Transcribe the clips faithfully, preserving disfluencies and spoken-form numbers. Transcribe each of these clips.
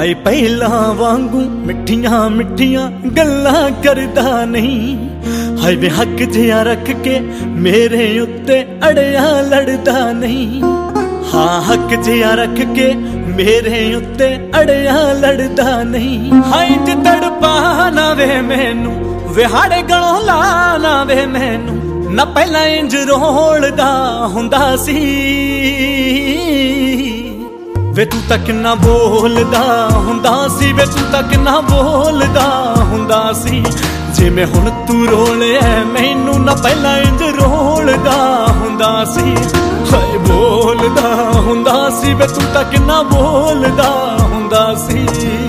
हाय पहला वांगू मिठिया मिठिया गल्लां करदा नहीं। हाय वे हक जिहा रख के मेरे उत्ते अड़िया लड़दा नहीं। हाँ हक जिहा रख के मेरे उत्ते अड़िया लड़दा नहीं। हाय जे तड़पा ना वे मैनू विहाड़े गलों ला ना वे मैनू ना पहला इंज रोलदा हुंदा सी। वे तू तक ना बोलदा हुंदा सी, वे तू तक ना बोलदा हुंदा सी। जिवें हुण तू रोलिया मैनू ना पहला इंज रोलदा हुंदा सी। हाय बोलदा हुंदा सी, वे तू तक ना बोलदा हुंदा सी।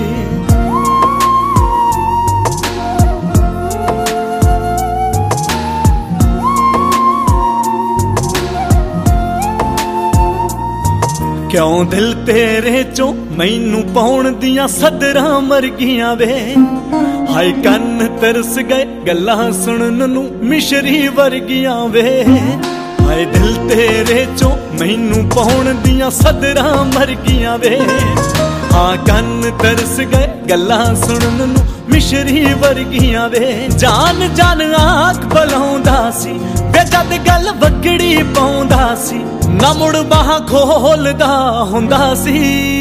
क्यों दिल तेरे चो मैनू पाउण दियां सदरां मर गियां वे। हाय कन्न तरस गए गल्लां सुनन नू मिशरी वर्गियां वे। हाय दिल तेरे चो मैनू पाउण दियां सदरां मर गियां वे। हाँ कन्न तरस गए गल्लां सुनन नू मिशरी वर्गियां वे। जान जान आख बुलाउंदा सी वे जद गल वगड़ी पाउंदा सी। ना मुड़ बाह खोलदा हुंदा सी।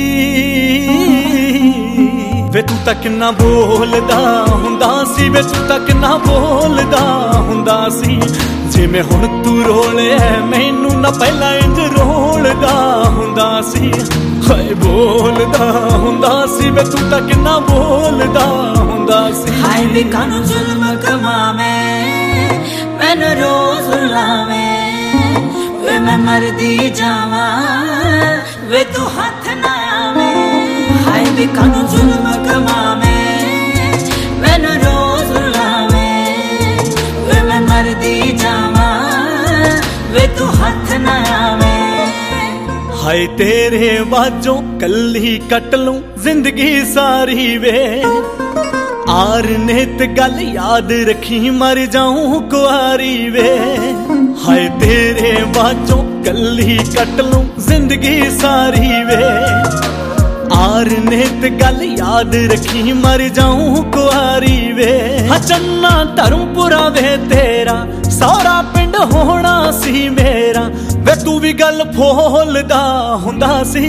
वे तू तक ना बोलदा हुंदा सी, वे तू तक ना बोलदा हुंदा सी। जिवें हुण तू रोलिया मैनू ना पहला इंज रोलदा हुंदा सी। हाय बोलदा हुंदा सी, वे तू तक ना बोलदा हुंदा सी। हाय वे कानू जुल्म कमावे मैनू रोज रुलावे। वे मैं मरदी जावा वे तू हाथ ना आवे। हाय वे कानू जुल्म कमावे मैनू रोज रुलावे। वे मैं मरदी जावा वे तू हाथ ना आवे। हाय तेरे बाजों कल्ली कट लूं जिंदगी सारी वे। आर नेत गल याद रखी मर जाऊं कुआरी वे। हाय तेरे बाजों कल्ली कट लूं जिंदगी सारी वे। आर नेत गल याद रखी मर जाऊं कुआरी वे। हाँ चन्ना धर्मपुरा वे तेरा सारा पिंड होना सी मेरा। वे तू भी गल फोलदा हुंदा सी।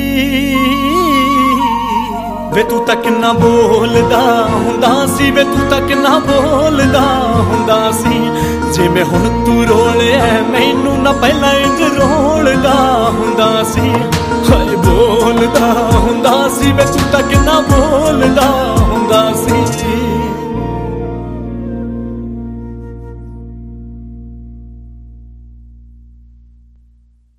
वे तू तक ना बोलदा हुंदा सी, वे तू तक ना बोलदा हुंदा सी। जिवें हुण तू रोलिया मैनू ना पहला इंज रोलदा हुंदा सी। हाय बोलदा हुंदा सी, वे तू तक ना बोलदा